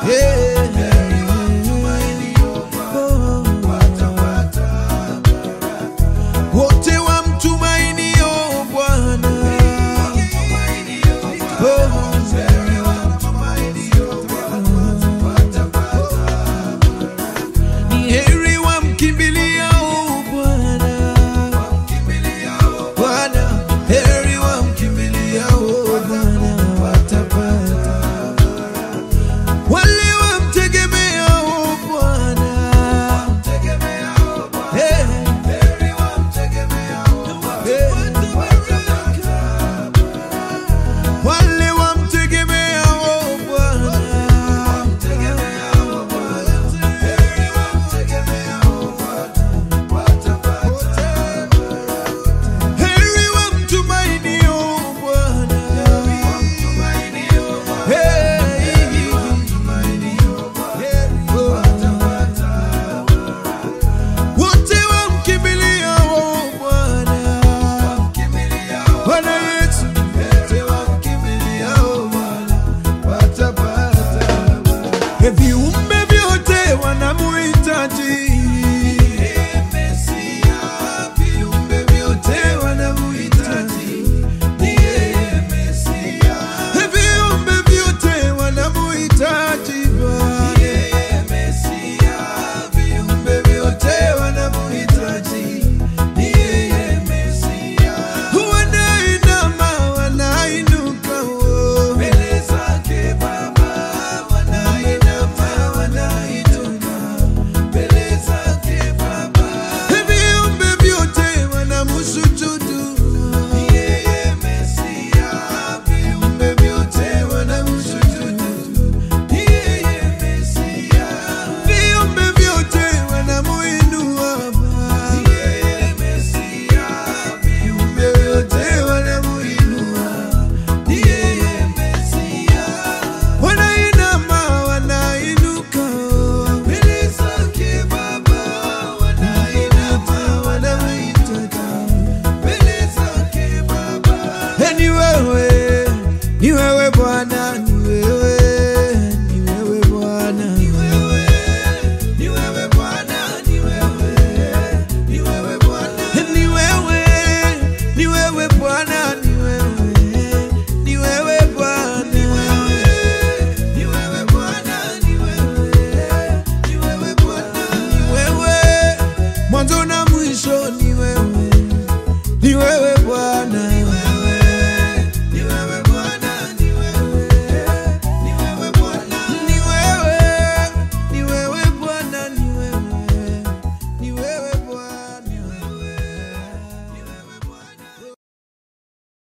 wote wamtumainio Bwana, ni heri wamkimbiliao Bwana, Bwana, heri wamkimbiliao Bwana watapata. Wale wamtegemeao Bwana, heri wamtegemeao wale wamtegemeao Bwana, heri wamtegemeao watapata. Heri wamtumainio Bwana, wote wamkimbiliao Bwana, Bwana Yesu, wote wamkimbiliao Bwana watapata. Viumbe vyote wanamuhitaji Mesia, viumbe vyote wanamuhitaji Mesia, viumbe vyote wanamuhitaji Mesia, viumbe vyote wanamuhitaji Mesia. Wanainama wanainuka mbele zake Baba, wanainama wanainuka mbele zake Baba, viumbe vyote wanamsujudu Mesia, viumbe vyote wanamsujudu Mesia, viumbe vyote wanamuinua Mesia, viumbe vyote wanamuinua Mesia. Wanainama wanainuka mbele zake Baba, wanainama wanainuka mbele zake Baba. Ni wewe, ni wewe Bwana, ni wewe, ni wewe Bwana, ni wewe, ni wewe Bwana, ni wewe, ni wewe Bwana, ni wewe, ni wewe Bwana, ni wewe, ni wewe Bwana, ni wewe, ni wewe Bwana, ni wewe, ni wewe Bwana, ni wewe, mwanzo na mwisho ni wewe.